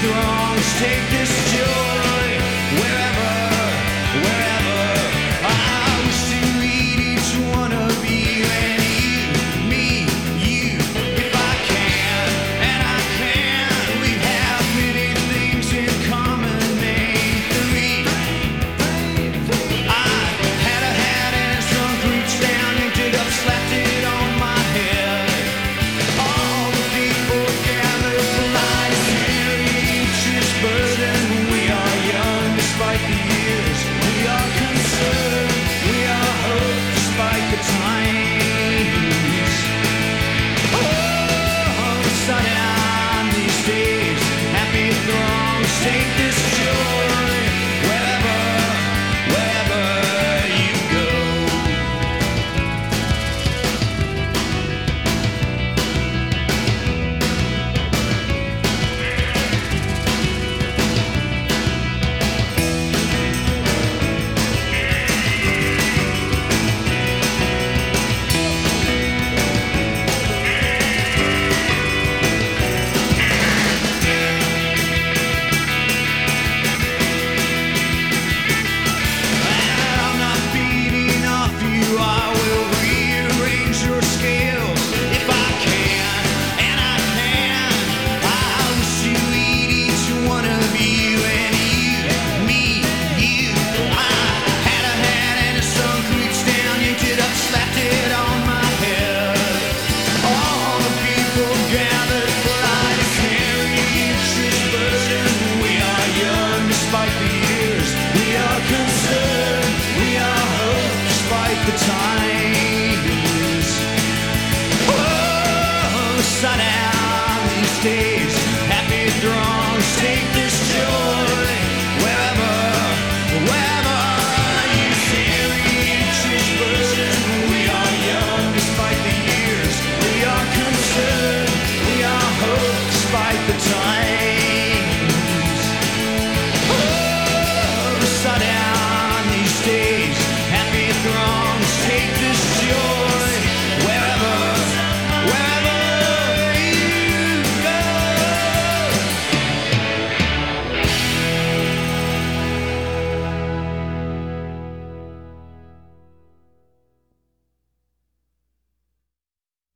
throngs take this joy wherever, wherever. I wish to meet each one of you and you, me, you, if I can, and I can. We have many things in common, made three. I had a hat and it shrunk roots down, yanked it up, slapped it on my head. All the people gathered polite, carry each his burden. We are young despite the years. We are concerned. We are hope despite the times. Oh, sundown these days, happy throngs take this joy wherever, wherever you go. I'm not feeding off you. I will rearrange your scales if I can, and I can. I wish to eat each one of you and you, me, you. I had a hat and it sunk roots down, yanked it up, slapped it on my head. All the people gathered polite to carry each his burden. We are young despite the years. We are concerned. We are hope despite the times. Oh, sundown these days, happy throngs take